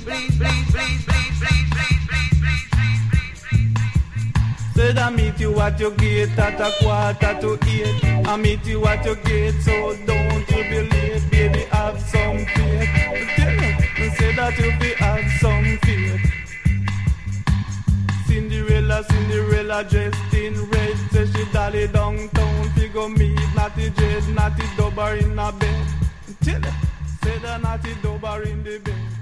Said I meet you at your gate at 7:45. I meet you at your gate, so don't you be late, baby. Have some faith. Say that you be have some faith. Cinderella dressed in red. Say she dolly downtown. Figure me, natty dread, natty dubber in a bed. Tell her, say the natty dubber in the bed.